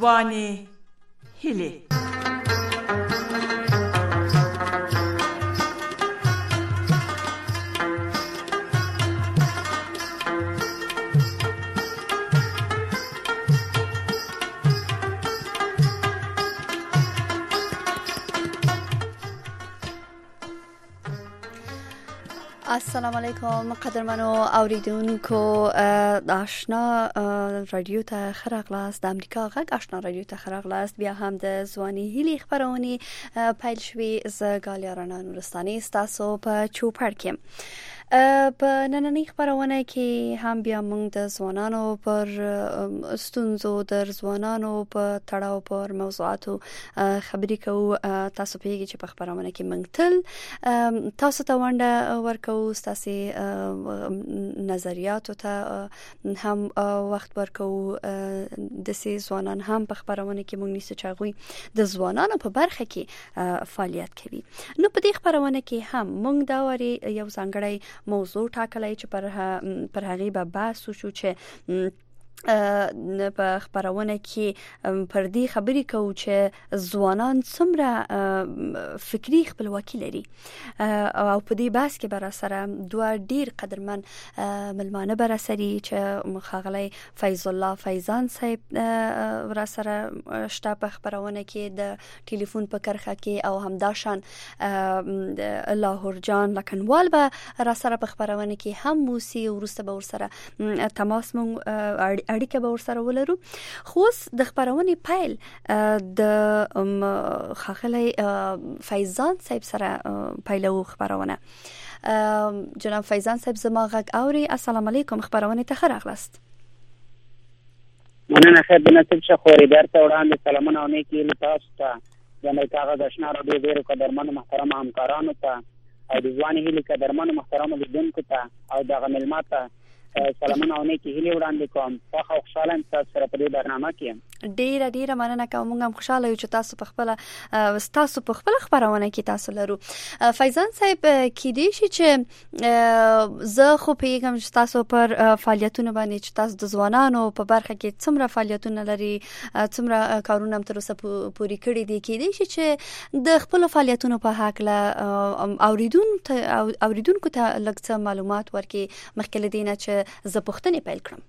ځواني هیلې. السلام علیکم قدرمنو اوریدونکو آشنا رادیو ته خراغلاست، د امریکا غږ آشنا رادیو ته خراغلاست. بیا هم د ځواني هیلې خبرونه پیل شوي. ز غالیارانه نورستاني تاسو په چوپړ کې په نننۍ خبرونه کې هم بیا موږ د ځوانانو پر ستونزو د ځوانانو په تړاو پر موضوعاتو خبرې کوو. تاسو پیږي چې په خبرونه کې موږ تل تاسو ته ونده ورکو، تاسو نظریاتو ته هم وخت ورکو. د سي ځوانان هم په خبرونه کې موږ نیسو چې غوي د ځوانانو په برخه کې فعالیت کوي. نو په دې خبرونه کې هم موږ دا وری یو ځانګړی موضوع ټاکلای چې پر هغه به بحث وشو چې په خبرونه کې پر دې خبرې کوو چې ځوانان څومره فکری خپلواکي لري. او په دې بحث کې بر سره دوه ډیر قدرمن ملمانه بر سره چې مخاغلی فیض الله فیضان صاحب ور سره شته په خبرونه کې د ټلیفون په کرخه کې، او همداشان لاهور جان لکنوال به را سره په خبرونه کې هم موسی ورسته به ور سره تماس مون اړیکه به ورسره ولرو. خو د خبرونه پیل د خاخلی فیضان صاحب سره پیلو خبرونه. جناب فیضان صاحب زما غږ اوري؟ السلام علیکم، خبرونه ته خراغلاست. مننه خیر د نصیب شخوري درته وړاندې سلامونه او نیکی له تاسو ته د امریکا غږ آشنا رادیو ډیرو قدرمنو محترم همکارانو ته او د ځواني هیلې قدرمنو محترم لیدونکو ته او دغه ملماته سلامونه او نیکی هیلې وړاندې کوم. خو خوشاله ام تاسو سره په دې برنامه کې. ډیره مننه کوم. موږ هم خوشاله یو چې تاسو په خپل خبرونه کې تاسو لرو. فیضان صاحب کې دې شي چې زه خو پیغام چې تاسو پر فعالیتونه باندې چې تاسو د ځوانانو په برخه کې څومره فعالیتونه لري، څومره کارونه هم تر اوسه پوری کړی دي. کې دې شي چې د خپل فعالیتونو په حق له اوریدونکو ته لږ څه معلومات ورکړي مخکې له دې نه چې زه پوښتنې پیل کړم.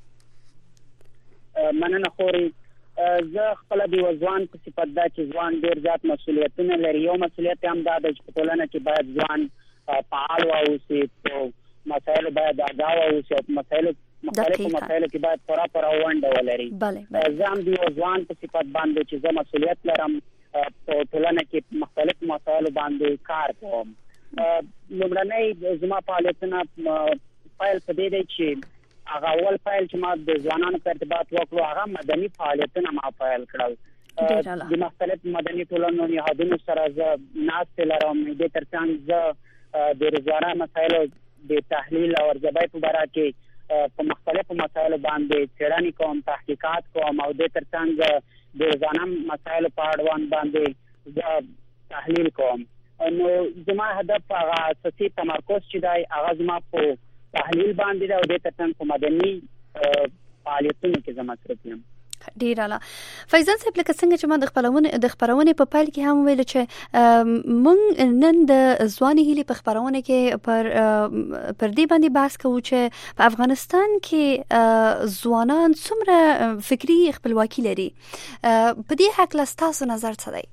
مننه خوري. زه خپل د ځوان په صفت دا چې ځوان ډیر زیات مسؤلیتونه لري. یو مسؤلیت هم دا د ټولنه کې باید ځوان فعال واوسي، په مسایلو باید آگاه واوسي، او مختلفو مسایلو کې باید پوره ونډه ولري. زه هم د ځوان په صفت باندې چې زه مسؤلیت لرم په ټولنه کې مختلفو مسایلو باندې کار کوم. لومړنۍ زما فعالیتونه فایل په دې دی چې هغه اول فایل چې ما د ځوانانو په ارتباط وکړو هغه مدني فعالیتونه ما فایل کړل. د مختلف مدني ټولنو نهادونو سره زه ناست لرم. د ترڅنګ زه د روزانه مسایلو د تحلیل او ارزیابۍ په اړه کې په مختلفو مسایلو باندې څېړنې کوم، تحقیقات کوم، او د ترڅنګ د روزانه مسایلو په اړه باندې زه تحلیل کوم. نو زما هدف هغه اساسي تمرکز چې دی هغه زما په تحلیل باندې او د ترڅنګ په مدني فعالیتونو کې زما مصرف یم. ډیر اعلی. فیضان صاحب لکه څنګه چې ما د خبرونه په پیل کې هم ویل چې مونږ نن د ځواني هیلې په خبرونه کې پر دې باندې بحث کوو چې په افغانستان کې ځوانان څومره فکری خپلواکي لري. په دې حق له تاسو نظر څه دی؟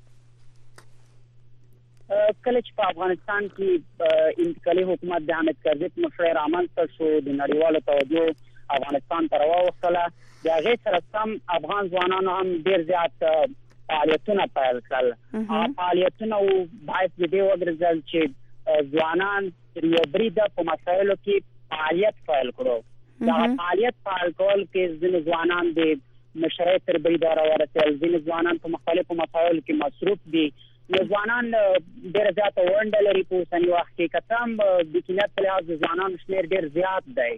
کله چې په افغانستان کې انتقالي حکومت د حامد کرزي په مشرۍ رامنځته شو، د نړیوالو توجه افغانستان ته راووښتله. د هغې سره سم افغان ځوانانو هم ډېر زیات فعالیتونه پیل کړل. فعالیتونه باعث د دې وګرځېدل چې ځوانان تر یو بریده په مسایلو کې فعالیت پیل کړو. دغه فعالیت پیل کول کې ځینې ځوانان د مشرۍ تر بریده راورسېدل، ځینې ځوانان په مختلفو مسایلو کې مصروف دي. ځوانان ډېر زیات ونډه لري په اوسني وخت کې. که څه هم د کمیت په لحاظ د ځوانانو شمېر ډېر زیات دی،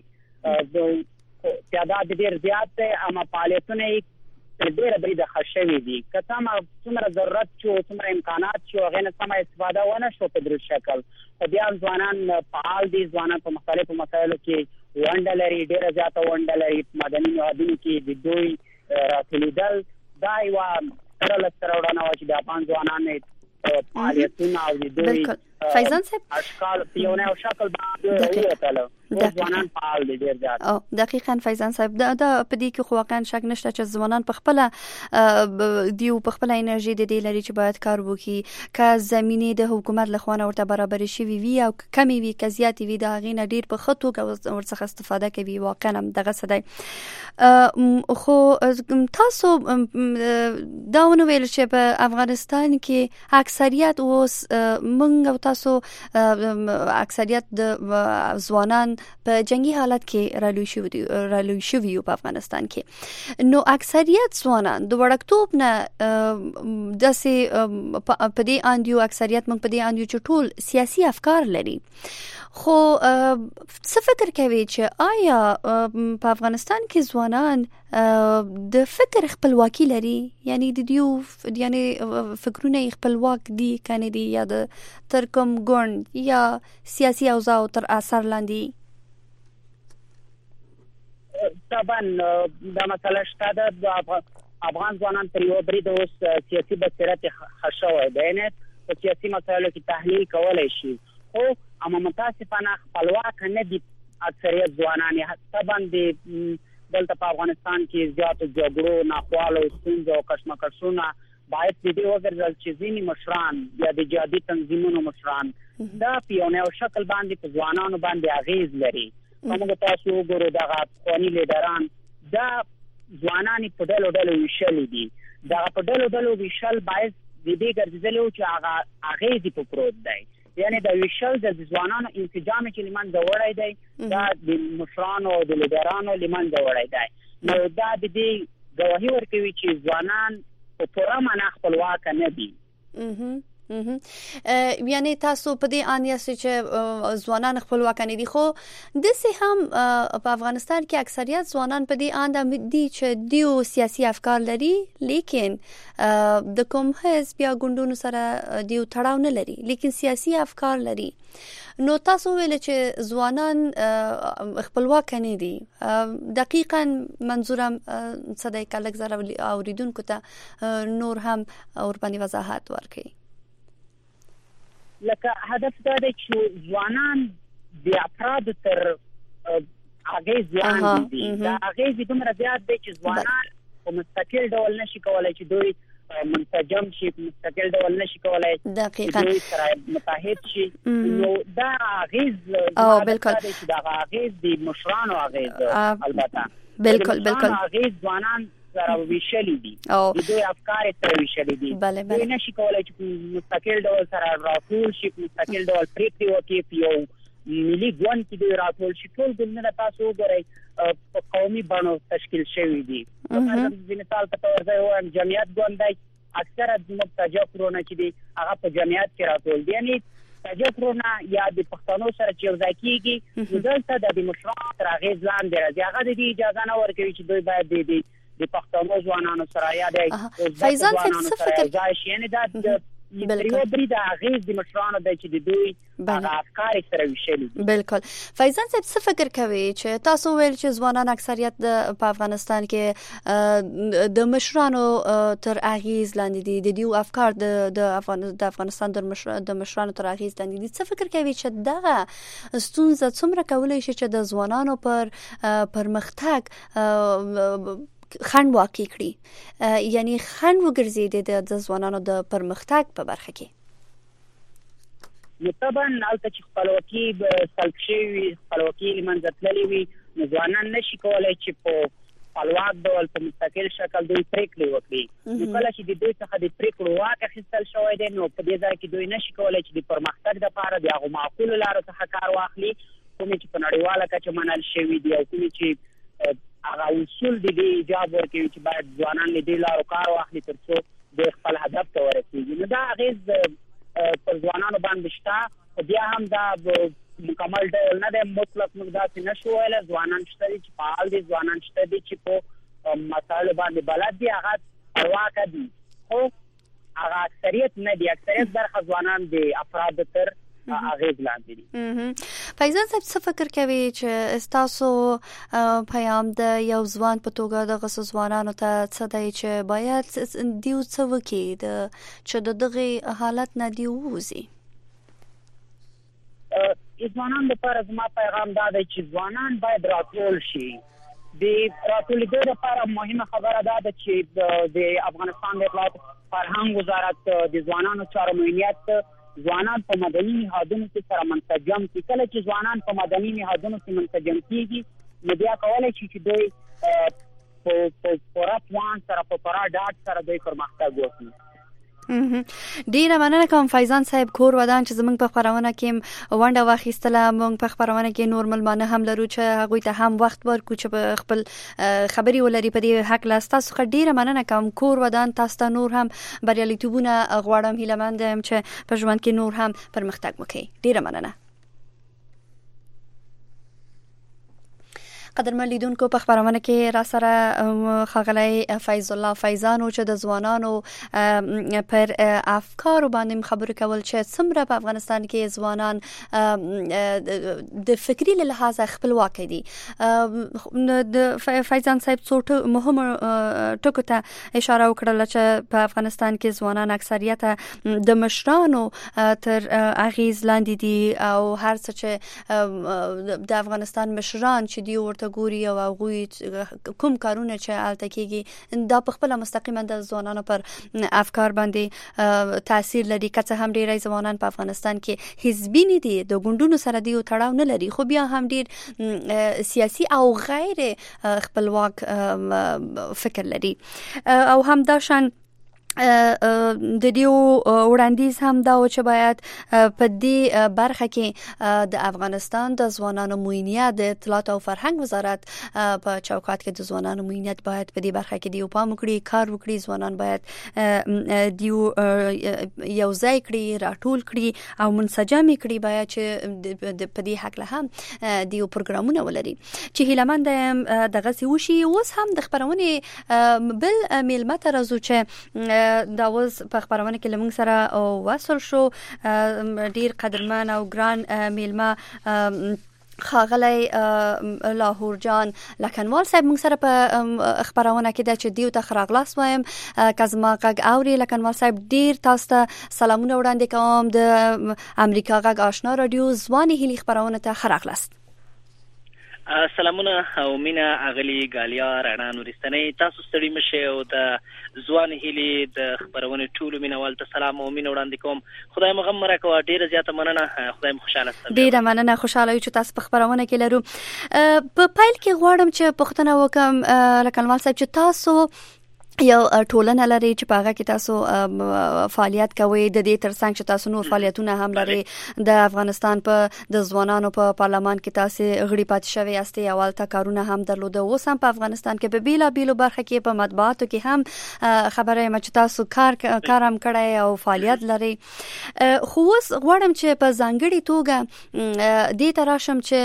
تعداد ډېر زیات دی، اما فعالیتونه یې تر ډېره بریده ښه شوي دي. که څه هم څومره ضرورت چې څومره امکانات چې هغې نه سمه استفاده ونه شو په درست شکل، خو بیا هم ځوانان فعال دي. ځوانان په مختلفو مسایلو کې ونډه لري، ډېره زیاته ونډه لري. په مدني نهادونو کې د دوی راټولېدل دا یو سره وړاندې و چې د افغان ځوانانو فعالیتونه او د دوی فیضان صاحب اشکال پیونه او شکل باندې وته ځوانان فعال دي ډیر زیات. دقیقاً فیضان صاحب دا په دې کې خو واقعا شک نشته چې ځوانان په خپل دیو په خپل انرژي د دې لري چې باید کار وکړي که زمينه د حکومت لخوا ورته برابر شي وي او کمی وي که زیات وي دا غینه ډیر په خطو ورڅخه استفاده کوي واقعا دغه څه دی. خو تاسو دا ونویل چې په افغانستان کې اکثریت اوس منګ او تاسو اکثریت د ځوانان په جنگي حالت کې رالوي شوي په افغانستان کې نو اکثریت ځوانان د وړکتوب نه داسې په دې اندیو اکثریت موږ په دې اندیو چې ټول سیاسي افکار لري خو څه فکر کوي چې آیا په افغانستان کې ځوانان د فکر خپلواکي لري یعنی د دیو یعنی فکرونه خپلواک دي کنه دي یا د تر کوم ګوند یا سیاسي اوضاع تر اثر لاندې طبعا دا مسله شته د افغان ځوانان پر یو برید اوس سیاسي بصیرت خښوي دی نه په سیاسي مسایلو کې تحلیل کولای شي خو اما متاسفانه خپلواک نه دي اکثریت ځوانان طبعا دلته په افغانستان کې زیات جګړو ناخوالو ستونزو او کشمکشونه باید د دې وګرځل چې ځینې مشران یا د جهادي تنظیمونو مشران دا په یو نوع شکل باندې په ځوانانو باندې اغیز لري. موږ تاسو وګورو دغه افغاني لیډران دا ځوانان په ډلو ویشل دي دا په ډلو ویشل باید د دې ګرځېدل چې هغه اغیز په پروت دی یعنی د ویشل د ځوانانو انسجام چې لمن دا وړای دی دا د مشرانو او د لیډرانو لمن دا وړای دی نو دا د دې گواهی ورکوي چې ځوانان په پوره معنا خپلواک نه دي. یعنی تاسو په دې انیاست چې ځوانان خپلواک نه دي خو د سه هم په افغانستان کې اکثریت ځوانان په دې اند دي چې دیو سیاسي افکار لري لیکن د کوم حزب یا ګوندونو سره دیو تړاو نه لري لیکن سیاسي افکار لري نو تاسو ویل چې ځوانان خپلواک نه دي دقیقاً منظورم صدای کلک زره اوریدونکو ته نور هم اور باندې وضاحت ورکړي. لکه هدف دا دی چې ځوانان د افراد تر اغیز لاندې دي دا اغیز دومره زیات دی چې ځوانان په مستقل ډول نشي کولای چې دوی منسجم شي مستقل ډول نشي کولای دوی سره متحد شي نو دا اغیز او بالکل دا اغیز د مشرانو اغیز البته بالکل اغیز ځوانان سره ویشلې دي د دوی افکار سره ویشلې دي دوی نشي کولای چې مستقل ډول سره راټول شي مستقل ډول پریکړې وکړي په یو ملي ګوند کې دوی راټول شي ټول ګوندونه تاسو وګورئ په قومي بڼو تشکیل شوي دي د مثال په تور ځای وایم جمعیت ګوند دی اکثره د تجارتونه چې دي هغه په جمعیت کې راټول دي یعنی تجارتونه یا د پښتنو سره چې ځای کېږي دلته د مشرانو تر اغیز لاندې راځي هغه د اجازه نه ورکوي چې دوی باید د پښتنو ځوانانو سره یا د فیضان څه فکر ځای شي یعنی دا یو برید اغیز د مشرانو د چې د دوی افکار سره ویشل بالکل. فیضان صاحب څه فکر کوي چې تاسو ویل چې ځوانان اکثریت په افغانستان کې د مشرانو تر اغیز لاندې دي د دیو افکار د افغانستان د مشرانو تر اغیز لاندې دي څه فکر کوي چې دغه ستونزه څومره کولای شي چې د ځوانانو پر پرمختګ خنډ واقع کړي یعنی خنډ وګرځي د ځوانانو د پرمختګ په برخه کې نو طبعا البته چې خپلواکي سلب شي خپلواکي لمنځه تللې وي نو ځوانان نشي کولای چې په خپلواک ډول په مستقل شکل دوی پریکړې وکړي نو کله چې د دوی څخه د پریکړو واک اخیستل شوی دی نو په دې ځای کې دوی نشي کولای چې د پرمختګ لپاره د هغو معقولو لارو څخه کار واخلي کومې چې په نړیواله کچه منل شوي دي او کومې چې هغه اصول دي ایجاب ورکوي چې باید ځوانان له دې لارو کار واخلي تر څو د خپل هدف ته ورسېږي نو دا اغیز پر ځوانانو باندې شته بیا هم دا مکمل ډول نه دی مطلق موږ داسې نشو ویلی ځوانان شته دي چې فعال دي ځوانان شته دي چې په مسایلو باندې بلد دي هغه خپلواکه دي خو هغه اکثریت نه دي اکثریت برخه ځوانان د افرادو تر اغیز لاندې دي. فیضان صاحب څه فکر کوي چې تاسو پیام د یو ځوان په توګه د ځوانانو ته څه دی چې باید دیو څه وکړي چې د دغه حالت نه دی ووځي؟ ځوانان لپاره زما پیغام دا دی چې ځوانان باید راټول شي. د راټولېدو لپاره مهمه خبره دا ده چې د افغانستان د اطلاعات فرهنګ وزارت د ځوانانو چارو مدیریت ځوانان په مدني نهادونو کې سره منسجم کړي. کله چې ځوانان په مدني نهادونو کې منسجم کیږي نو بیا کولی شي چې دوی په پوره توان سره په پوره ډاډ سره دوی پرمختګ وکړي. ډیره مننه کوم فیضان صاحب کور ودان چې زمونږ په خبرونه کې ونډه واخیستله. موږ په خبرونه کې نور ملمانه هم لرو چې هغوی ته هم وخت ورکړو چې خپل خبري ولري په دې حق. تاسو څخه ډیره مننه کوم کور ودان. تاسو ته نور هم بریالیتوبونه غواړم. هیله مند یم چې په ژوند کې نور هم پرمختګ وکړئ. ډیره مننه. قدرمن لیدونکو په خبرونه کې را سره ښاغلی فیض الله فیضان چې د ځوانانو پر افکار باندې خبرې کول چې څومره په افغانستان کې ځوانان د فکری له لحاظه خپلواک دي. د فیضان صاحب څو مهم ټکو ته اشاره وکړه چې په افغانستان کې ځوانان اکثریت د مشرانو تر اغیز لاندې دي او هر څه چې د افغانستان مشران چې دی ورته ګوري او هغوی کوم کارونه چې هلته کېږي دا په خپله مستقیما د ځوانانو پر افکار باندې تاثیر لري. که څه هم ډېری ځوانان په افغانستان کې حزبي نه دي، د ګوندونو سره دی تړاو نه لري، خو بیا هم ډېر سیاسي او غیر خپلواک فکر لري. او هم دا شان د دیو وړاندیز هم دا و چې باید په دې برخه کې د افغانستان د ځوانانو معینیت د اطلاعات او فرهنګ وزارت په چوکاټ کې د ځوانانو معینیت باید په دې برخه کې دیو پام وکړي، کار وکړي. ځوانان باید دیو یو ځای کړي، راټول کړي او منسجم کړي. باید چې په دې حق له هم دیو پروګرامونه ولري چې هیله مند یم دغه سی وشي. اوس هم د خبرونې بل میلمه ته راځو چې دا اوس په خبرونه کې لمونږ سره وصل شو. ډیر قدرمن او ګران میلمه ښاغلی لاهور جان لکنوال صاحب موږ سره په خبرونه کې دا چې دیو ته ښه راغلاست وایم. که زما غږ اوري لکنوال صاحب ډیر تاسو ته سلامونه وړاندې کوم. د امریکا غږ آشنا رادیو ځواني هیلې خبرونه ته ښه راغلاست. سلامونه او مینا اغلی ګالیا رانا نورستاني. تاسو ستړي مشه او د ځوان هیلي د خبرونه ټولو مینوال ته سلام او مين وړاندې کوم. خدای مغمره کوه. ډیره زیاته مننه. خدای خوشاله ستاسو. ډیره مننه. خوشاله یو چې تاسو په خبرونه کې لرو. په پیل کې غواړم چې پوښتنه وکم لکنوال صاحب چې تاسو یو ټولنه لري چې په هغه کې تاسو فعالیت کوي. د دې ترڅنګ چې تاسو نور فعالیتونه هم لري. د افغانستان په د ځوانانو په پارلمان کې تاسو غړي پاتې شوی یاستئ. اولته کارونه هم درلوده. اوس هم په افغانستان کې په بیلابیلو برخه کې په مطبوعاتو کې هم خبره یم چې تاسو کار هم کړی او فعالیت لري. خو اوس غواړم چې په ځانګړي توګه دې ته راشم چې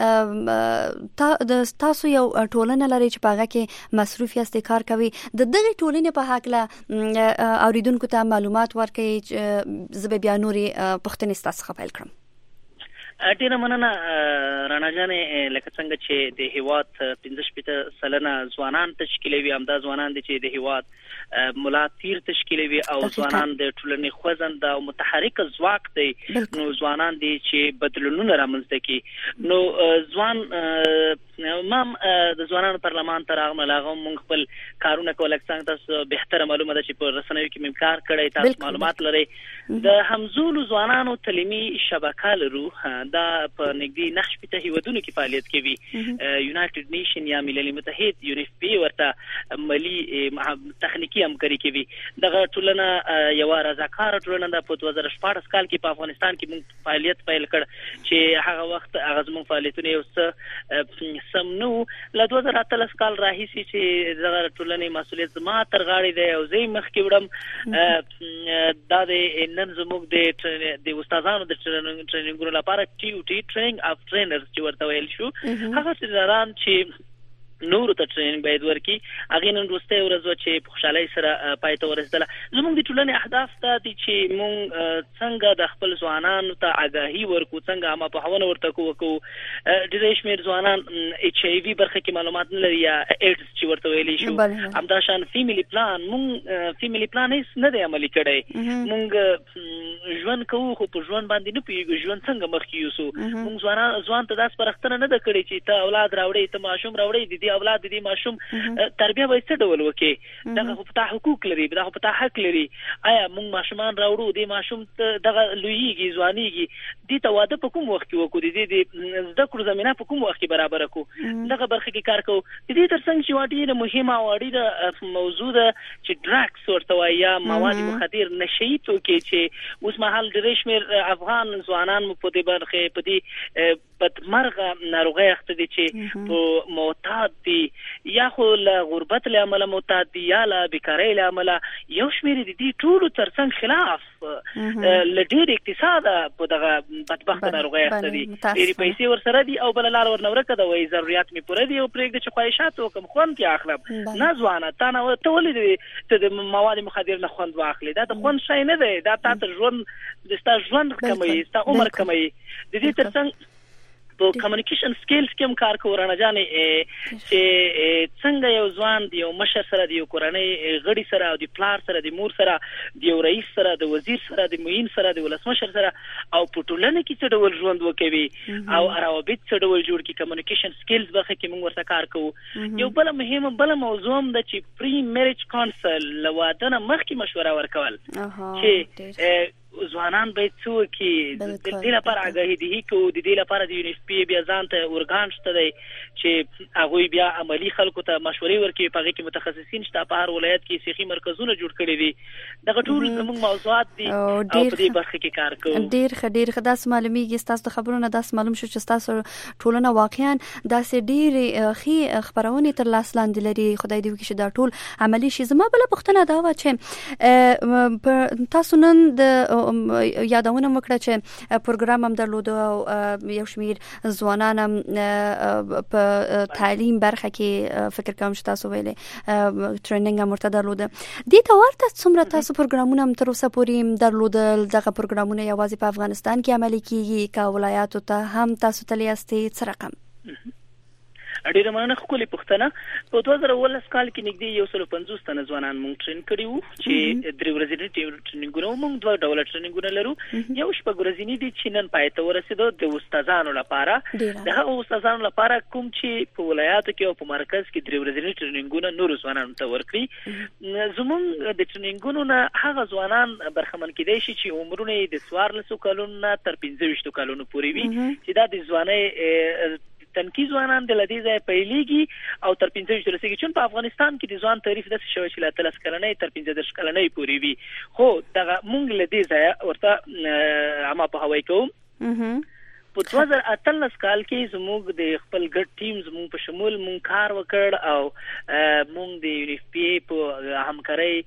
تاسو یو ټولنه لري چې په هغه کې مصروف یاستئ، کار کوي. د ټولنې په حق له اوریدونکو ته معلومات ورکړي. زه به بیا نورې پوښتنې ستاسو څخه پیل کړم. ډیره مننه رانا جانې. لکه څنګه چې د هیواد 15 سلنه ځوانان تشکیلوي، همدا ځوانان دي چې د هیواد ملا تیر تشکیلوي او ځوانان د ټولنې خوځند او متحرک ځواک دی. نو ځوانان دي چې بدلونونه رامنځته کوي. نو ځوان مام د ځوانانو پارلمان ته راغلم. موږ خپل کارونه کول. څنګه تاسو بهتره معلومه ده چې په رسنیو کې موږ کار کړی، تاسو معلومات لري. د همزولو ځوانانو تعلیمي شبکه لرو. دا په نږدې 9 هیوادونو کې فعالیت کوي. یونایټډ نیشن یا ملل متحد UNFPA ورته مالی تخنیکی همکاري کوي. دغه ټولنه یو رضاکار ټولنه ده. په 2014 کال کې په افغانستان کې موږ فعالیت پیل کړ چې هغه وخت هغه زموږ فعالیتونه یو څه سم نو. له 2013 کال راهیسي چې دغه ټولنې مسؤلیت زما تر غاړې دی او زه مخکې وړم. دا د نن زموږ د استادانو د ټریننګونو لپاره TUT ټریننګ اف ټرینرز چې ورته ویل شو. هغه څه چې نور ته ټریننګ باید ورکی هغه نن وروسته ورځ چې په خوشحالۍ سره پای ته ورسېدله. زموږ د ټولنې اهداف ته دي چې موږ څنګه د خپل ځوانانو ته آگاهي ورکو، څنګه عامه پوهاونه ورته کوو. ډېر شمېر ځوانان HIV برخه کې معلومات نه لري یا ایډز چې ورته ویلی شو. همداشان فیملی پلان موږ فیملی پلان هیڅ نه دی عملي کړی. موږ ژوند کوو خو په ژوند باندې نه پوهېږو ژوند څنګه مخکې یوسو. موږ ځوان ته داسې سپارښتنه نه ده کړې چې ته اولاد راوړې، ته ماشوم راوړې، د اولاد د ماشوم تربیه باید څه ډول وکړي. دغه خو په حقوق لري، دغه په حق لري. آیا موږ ماشومان راوړو، د ماشوم دغه لویږي ځوانيږي، دې ته واده په کوم وخت کې وکړو، د زده کړو زمينه په کوم وخت کې برابر کړو، دغه برخه کې کار کوو. د دې ترڅنګ چې ډېره مهمه او اړینه موضوع ده چې ډرګس ورته وایي یا مواد مخدر نشئی توکي چې اوس مهال ډېر شمېر افغان ځوانان په دې برخه په دې بدمرغه ناروغۍ اخته دي چې په معتاد دي یا خو له غربت له امله معتاد دي یا له بیکارۍ له امله. یو شمېر د دې ټولو ترڅنګ خلاف له ډېر اقتصاده په دغه بدبخته ناروغۍ اخته دي، ډېرې پیسې ورسره دي او بله لار ورنه ورکه ده، وایي ضرورت مې پوره دي او پرېږده چې خواهشات وکړم خوند کې اخلم. نه ځوانه ته ولې ته د مواد مخدر نه خوند واخلې؟ دا د خوند شی نه دی، دا تا ته ستا ژوند کموي، ستا عمر کموي. د دې ترڅنګ په کمیونیکیشن سکیلز کې هم کار کوو. رڼا جانې چې څنګه یو ځوان د یو مشر سره، د یو کورنۍ غړي سره او د پلار سره، د مور سره، د یو رئیس سره، د وزیر سره، د معین سره، د ولسمشر سره او په ټولنه کې څه ډول ژوند وکوي او روابط څه ډول جوړ کړي. کمیونیکیشن سکیلز برخه کې موږ ورته کار کوو. یو بل موضوع هم ده چې پری میریج کونسل له واده نه مخکې مشوره ورکول چې ځوانان باید څه وکړي. د دې لپاره آګاهي دهي کوو، د دې لپاره د UNFPA بیا ځان ته ارګان شته دی چې هغوی بیا عملي خلکو ته مشورې ورکوي. په هغې کې متخصصین شته، په هر ولایت کې سیخي مرکزونه جوړ کړي دي. دغه ټول زموږ موضوعات دي او په دې برخه کې کار کوو. ډېر ښه داسې معلومیږي ستاسو د خبرونو داسې معلوم شو چې ستاسو ټولنه واقعا داسې ډېرې ښې خپرونې تر لاس لاندې لري. خدای دې وکړي چې دا ټول عملي شي. زما بله پوښتنه دا وه چې تاسو نن د یادونه وکړه چې پروګرام هم درلوده او یو شمېر ځوانان هم په تعلیم برخه کې فکر کوم چې تاسو ویلې ټریننګ هم ورته درلوده. دې ته ورته څومره تاسو پروګرامونه هم تر اوسه پورې درلودل؟ دغه پروګرامونه یوازې په افغانستان کې عملي کیږي که ولایاتو ته هم تاسو تللی یاستئ؟ څه رقم؟ ډېره مننه. ښکلې پوښتنه. په 2019 کال کې نږدې 150 تنه ځوانان موږ ټرین کړي وو چې 3 ورځني ټریننګونه موږ 2 ډوله ټریننګونه لرو. یو شپږ ورځني دي چې نن پای ته ورسېدو د استادانو لپاره. د هغو استادانو لپاره کوم چې په ولایاتو کې او په مرکز کې 3 ورځني ټریننګونه نورو ځوانانو ته ورکړي. زموږ د ټریننګونو نه هغه ځوانان برخمن کېدای شي چې عمرونه یې د 14 کلونو نه تر 15 کلونو پورې وي، چې دا د ځوانۍ تنکی ځوانان د لدی ځای پیلېږي او تر 15 رسېږي. چون په افغانستان کې د ځوان تعریف داسې شوی چې له 13 کلنۍ تر 15 کلنۍ پورې وي، خو دغه موږ له دې ځایه ورته عامه پوهاوی کوو. په 2018 کال کې زموږ د خپل ګډ ټیم زموږ په شمول موږ کار وکړ او موږ د UNFPA په همکارۍ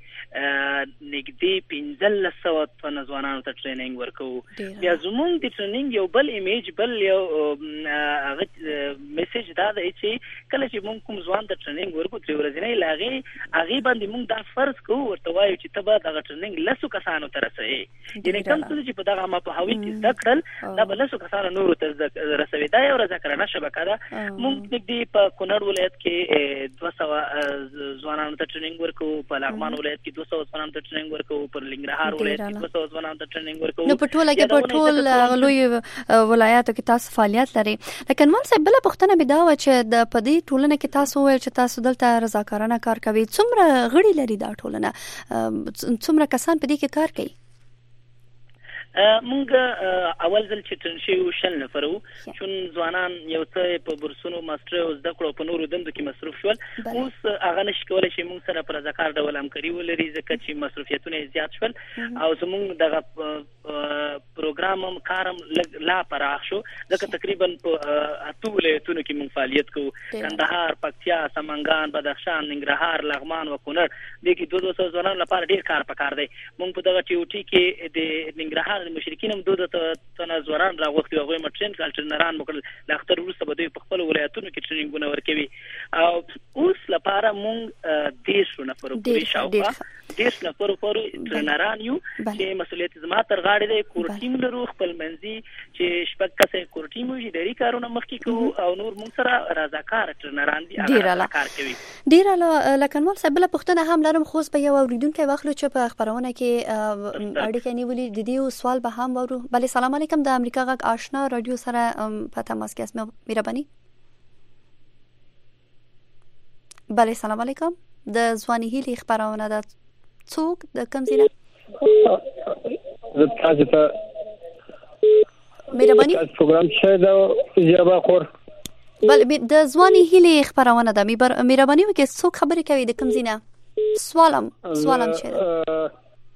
نږدې 1500 تنه ځوانانو ته ټریننګ ورکوو. بیا زموږ د ټریننګ یو بل ایمیج، بل یو میسیج دا دی چې کله چې موږ کوم ځوان ته ټریننګ ورکوو 3 ورځنی، له هغې باندې موږ دا فرض کوو، ورته وایو چې ته به دغه ټریننګ 10 کسانو ته رسوي. یعنې کوم څه چې په دغه عامه پوهاوي کې زده کړل دا به 10 کسانو نورو ته رسوي. دا یو ذکرانه شبکه ده. موږ نږدې په کونړ ولایت کې 200 ځوانانو ته ټریننګ ورکوو، په لغمان ولایت کې 200 ځوانانو ته ټریننګ ورکوو، پر لنګرهار ولایت کې 200 ځوانانو ته ټریننګ ورکوو. نو په ټوله کې په ټول لوی ولایاتو کې تاسو فعالیت لري. لکه نن څه بل پوښتنه به دا و چې د پدې ټولنه کې تاسو ویل چې تاسو دلته رضاکارانه کار کوي. څومره غړي لري دا ټولنه؟ څومره کسان په دې کې کار کوي؟ مونږ اول ځل چې ټرین شوو 60 نفر وو، چون ځوانان یو څه په بورسونو ماسټر او زده کړو په نورو دندو کې مصروف شول. اوس هغه نشي کولی چې مونږ سره پر رضاکار ډول همکاري ولري ځکه چې مصروفیتونه زیات شول او زمونږ دغه پروګرام هم کارم لا پراخ شو. ځکه تقریبا په 8 ولایتونو کې مونږ فعالیت کوو: کندهار، پکتیا، سمنګان، بدخشان، ننګرهار، لغمان او کونړ. دې کې 200 ځوانانو لپاره ډیر کار پکار دی. مونږ په دغه TOT کې د ننګرهار بعض مشرکین هم دوه تنه ځوانان راغوښتي هغوی هم ټرین کړل ټرینران مو کړل له اختر وروسته به دوی په خپلو ولایتونو کې ټریننګونه ورکوي او اوس لپاره مونږ 10 نفرو پورې شاوخوا 10 نفرو پورې ټرینران یو چې مسؤلیت زما تر غاړې دی کور ټیم لرو خپل منځي چې شپږ کسه کور ټیم وي ډېری کارونه مخکې کوو او نور مونږ سره رضاکار ټرینران دي هغه کار کوي ډېر لکنوال صاحب بل پښتنه هم لرم خو په یو اوریدونکو واخلو چې په خبرونه کې اړیکه نیولې د دې سوال به هم ورو بله سلام علیکم د امریکا غږ آشنا رادیو سره په تماس کې اسمه مهرباني بله سلام علیکم د ځواني هیلې خبرونه ده څوک د کوم ځای د تاسو ته مهرباني پروګرام شه دا جواب خور بل د ځواني هیلې خبرونه ده مهرباني وکړئ څوک خبرې کوي د کوم ځای نه سوالم شه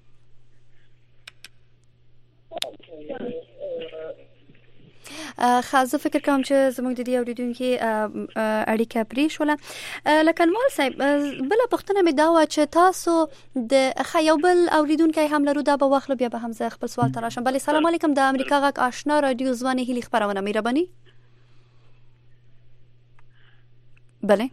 خاصه فکر کوم چې زموږ د دې اوریدونکو اړیکه پرې شوله لکنوال صاحب بل پښتنه مې دا و چې تاسو د خیوبل اوریدونکو هم لرو دا به واخلو بیا به هم زه خپل سوال تراشم بله سلام علیکم د امریکا غږ آشنا رادیو ځواني هیلې خبرونه مهرباني بله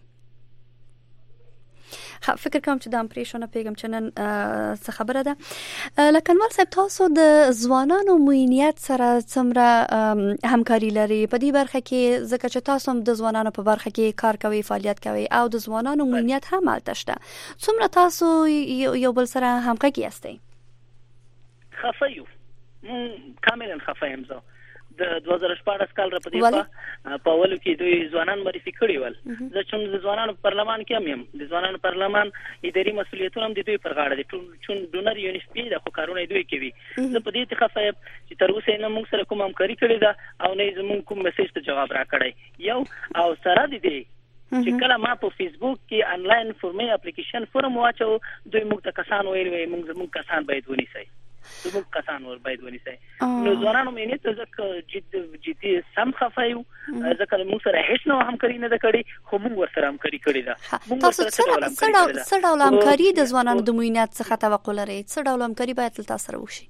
فکر کوم چې د امپریشن پیغام چنن څه خبره ده لکنوال صاحب تاسو د ځوانانو موینیت سره څومره همکاري لري په دې برخه کې ځکه چې تاسو هم د ځوانانو په برخه کې کار کوي فعالیت کوي او د ځوانانو موینیت هم هلته شته څومره تاسو یو بل سره همغږي یاستئ خفه یو کاملا خفه یم زه د 2014 کال را پدې په اولو کې دوی ځوانان معرفي کړي ول زه چې د ځوانانو پارلمان کې هم د ځوانانو پارلمان اداري مسؤلیتونه هم د دوی پر غاړه دي چون ډونر یونیسپی د خو کارونه دوی کوي زه په دې خفه یم چې تر اوسه نه موږ سره کوم همکاري کړې ده او نه زموږ کوم میسج ته جواب را کړی یو او سره دي چې کله ما په فیسبوک کې انلاین فورمې اپلیکیشن فورم واچو دوی موږ ته کسان ویل موږ کسان باید ونیسي زموږ کسان ور باید ونیسي نو ځوانانو مې نه ځکه جدي سم خفایو ځکه موږ سره هیڅ نو همکاري نه کړې خو موږ ور سره همکاري کړې ده تاسو څه ډول همکاري د ځوانانو د موینات څخه توقع لرئ څه ډول همکاري باید تاسو سره وشي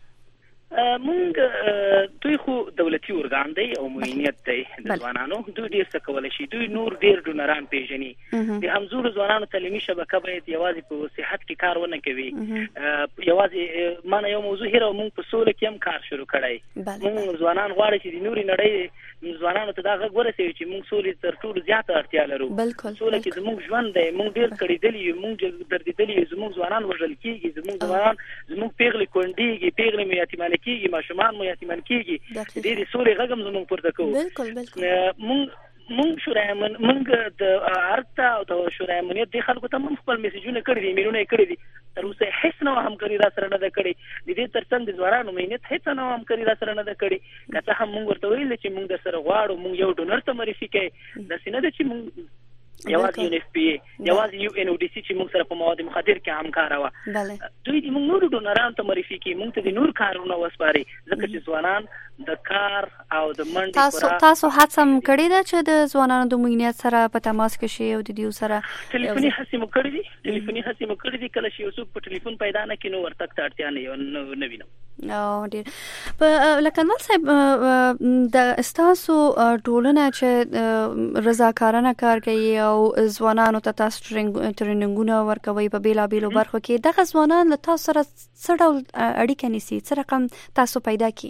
مونږ دوی خو دولتي ارګان دی او موینیت دی د ځوانانو دوی ډیر څه کولای شي دوی نور ډیر ډونران پیژني د همزور ځوانانو تعلیمي شبکه باید یوازې په صحت کې کار ونه کوي یوازې مانه یو موضوع هره مونږ په سوله کې هم کار شروع کړی مونږ ځوانان غواړي چې د نوري نړۍ ځوانانو ته دا غږ ورسوي چې مونږ سولې تر ټولو زیاته اړتیا لرو سوله کې زموږ ژوند دی مونږ ډیر کړیدلی یو مونږ دردیدلی یو زموږ ځوانان وژل کیږي زموږ ځوانان زموږ پیغلې کونډېږي پیغلې مې یتیمان کیږي ماشومان مو یتیمان کیږي د دې سولې غږم زموږ پورته کوو مونږ مونږ د ارتا او د شورای امنیت د خلکو ته مونږ خپل میسجونه کړی دي میلونه کړی دي تر اوسه هیڅ نو همکاري را سره نه ده کړې د دې ترڅنګ د ځوانانو مینت هیڅ نو همکاري را سره نه ده کړې که څه هم مونږ ورته ویل چې مونږ د سره غواړو مونږ یو ډونر ته معرفي کړي د سینه د چې مونږ یوازې یونیسپی یوازې یو ان او ډي سي چې موږ سره په مواد مخدر کې همکار و دوی د موږ نور ډونران ته معرفي کوي موږ ته د نور کارونه وسپاري ځکه چې ځوانان د کار او د منډې تاسو هڅه کړې ده چې د ځوانانو د موینیت سره په تماس کې شي او د دې سره ټلیفوني هڅې مو کړې دي کله چې یو په ټلیفون پیدا نه کینو ورته اړتیا نه وینم ډیر په لکنوال صاحب د استاسو ټولنه چې رضاکارانه کار کوي او ځوانانو ته تاسو ټریننګونه ورکوي په بیلابیلو برخو کې دغه ځوانان له تاسو سره څه ډول اړیکه نیسي څه رقم تاسو پیدا کی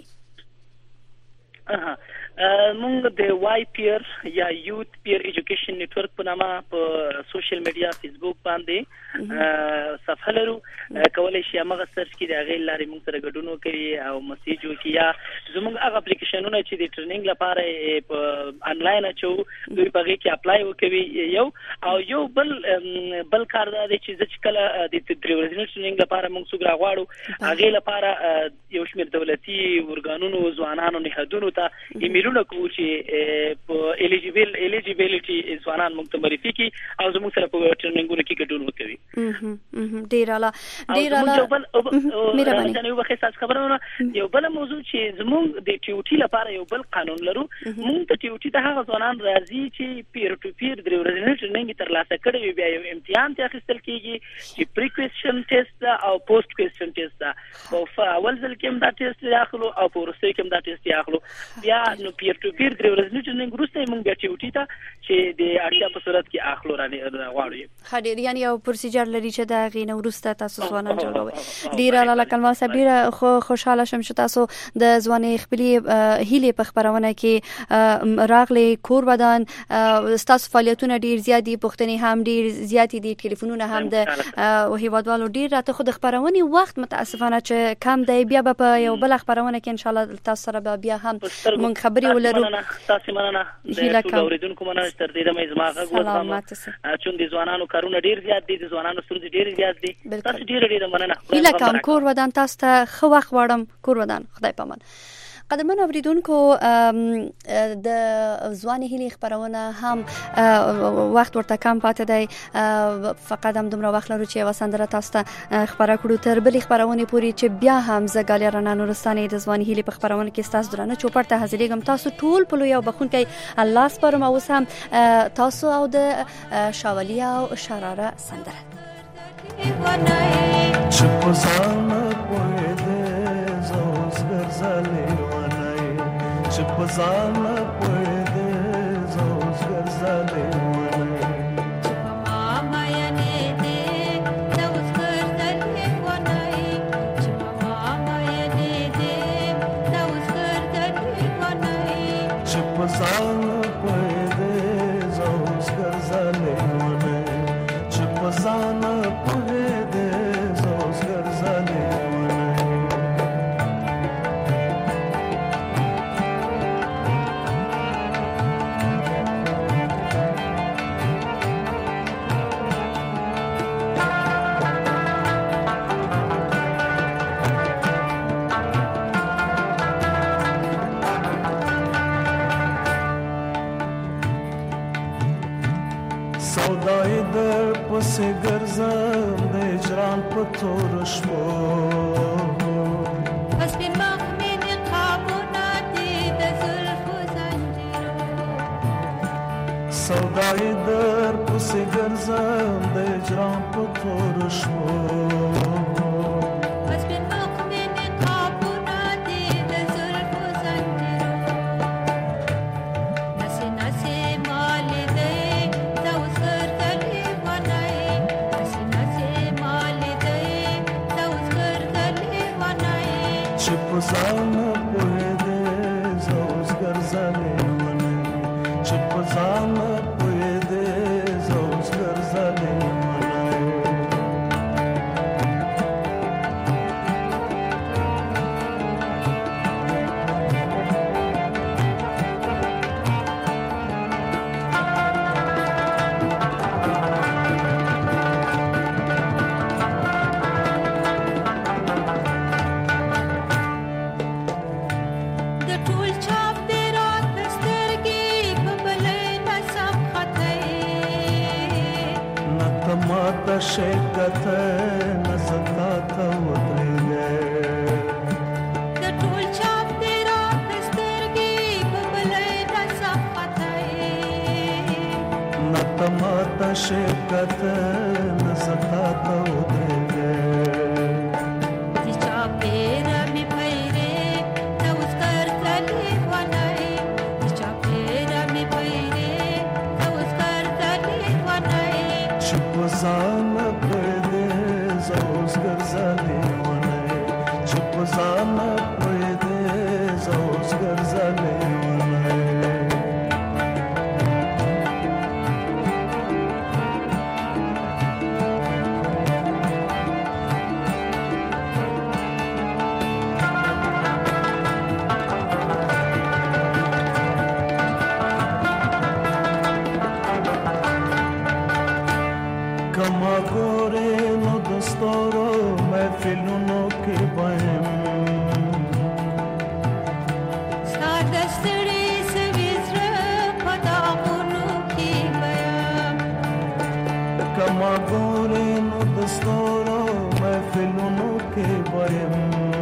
مونږ د واي پیر یا یوت پیر ایجوکیشن نیټورک په نامه په سوشل میډیا فیسبوک باندې صفحه لرو کولای شي هغه سرچ کړئ د هغه لارې مونږ سره ګډون وکړي او میسج وکړي یا زموږ هغه اپلیکیشنونه چې د ټریننګ لپاره په انلاین اچو دوی په هغه کې اپلای وکړي یو او یو بل کار دا دی چې ځکه کله د ټریننګ لپاره مونږ څوک راغواړو هغه لپاره یو شمېر دولتي ورګانونو ځوانانو نهادونو ته ایمیل توپیرونه کوو چې په الیجیبیلیټي ځوانان موږ ته معرفي کړي او زموږ سره په ټریننګونو کې ګډون وکړي. ډیر اعلی مهرباني. یو بخښه تاسو خبرونه یو بل موضوع چې زموږ د ټي او ټي لپاره یو بل قانون لرو. موږ ته ټي او ټي ته هغه ځوانان راځي چې پیر ټو پیر درې ورځې ټریننګ ترلاسه کړي وي، بیا یو امتحان ته اخیستل کیږي چې پری کوېسچن ټیسټ او پوسټ کوېسچن ټیسټ ده. په اول ځل کې هم دا ټیسټ اخلو او په وروستي کې هم دا ټیسټ اخلو. بیا نو پیر ټو پیر درې ورځې ټریننګ وروسته موږ بیا ټي او ټي ته چې د اړتیا په صورت کې اخلو غواړو. خډیر یعنی یو پروسیجر لري چې دا غینه وروسته تاسو ځوانان جوړوي. ډیر اعلی کلمه صبر خو خوشاله شم چې تاسو د ځواني خپلې هیلې په خبرونه کې راغلي. کور ودان تاسو فعالیتونه ډیر زیات دي، پښتني هم ډیر زیات دي، ټلیفونونه هم د هیوادوالو ډیر راته خو د خبرونې وخت متاسفانه چې کم دی. بیا به یو بل خبرونه کې ان شاء الله تاسو سره بیا هم مونږ خبرې ولرو. تاسو مننه د ټول اوریدونکو مننه تر دې د مې زما غوښتنه چون د ځوانانو کارونه ډیر زیات دي، د ځوانانو ستونزې ډیر زیات دي. تاسو ډیر مننه. هیله کوم کور ودان تاسو ته خو وخت غواړم. کور ودان خدای پامان. قدرمن اوریدونکو د ځواني هیلې خبرونه هم وخت ورته کم پاتې دی، فقط هم دومره وخت لرو چې وسندره تاسو ته خبره کړو تر بلې خبرونه پوری چې بیا هم زګالیا رڼا نورستاني د ځواني هیلې په خبرونه کې تاسو درنه چوپړ ته حاضرېږم. تاسو ټول په لوی او بخونکي الله سپارم. اوس هم تاسو او د شاولیا او شراره سندره Chipazana puede zosgar zale mama yane de zosgar zale wanai mama yane de zosgar zale wanai chipazana puede zosgar zale wanai chipazana puede zosgar zale سودای در پس گرزم د اجران په تور شپو پس بین مخمین قابونا دی د زلفو زنجیرو سودای در پس گرزم د اجران په تور شپو Chipazana puede zosgar zale mane Chipazana puede zosgar zale شکت نزدات ودرېږي د ټول چاپ دی را سترګې په بلې نصفتای نتمات شکت نزدات ودرېږي چې چاپ را می پیره تا وسکر کلی ونای چې چاپ را می پیره تا وسکر کلی ونای چې پزان Chipazana puede zosgar zale Kama gore no dostoro महफिलों के बहम सादस्तड़ी یم